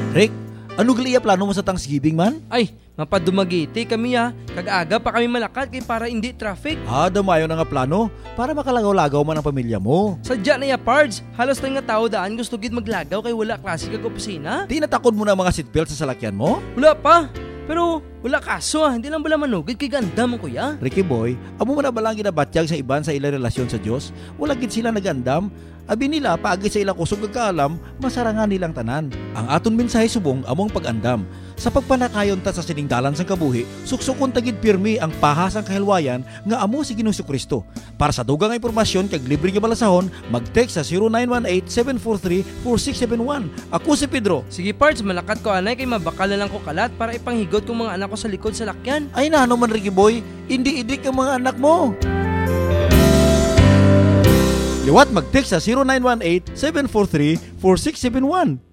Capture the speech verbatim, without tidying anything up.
Rick, ano gali plano mo sa Thanksgiving man? Ay, mapadumagiti kami ha. Kag-aga pa kami malakad kay para hindi traffic. Ah, damayo na nga plano para makalagaw-lagaw man ang pamilya mo. Sadya na ya, Pards. Halos na nga tao daan gusto gid maglagaw kay wala klase kag opisina. Di natakod mo na ang mga seatbelt sa salakyan mo? Wala pa. Pero wala kaso ah. Hindi lang bala manugid kay ganda mo kuya. Ricky boy, amo mo na balang ginabatyag sa iban sa ilang relasyon sa Dios? Wala gid sila nagandam. Abi nila paagi sa ilang kusog kagkaalam, masarangan nilang tanan. Ang aton mensahe subong among pag-andam. Sa pagpanakayon ta sa siningdalan sang kabuhi, suksukon tagid pirmi ang pahas ang kahilwayan nga amo si Ginoong Kristo. Para sa dugang impormasyon kag libre nga balasahon, mag-text sa zero nine one eight, seven four three, four six seven one. Ako si Pedro. Sige Pards, malakat ko anay kay mabakal na lang ko kalat para ipanghigot kong mga anak ko sa likod sa lakyan. Ay na, ano man Ricky boy, hindi idik ang mga anak mo. Liwat mag-text sa zero nine one eight, seven four three, four six seven one.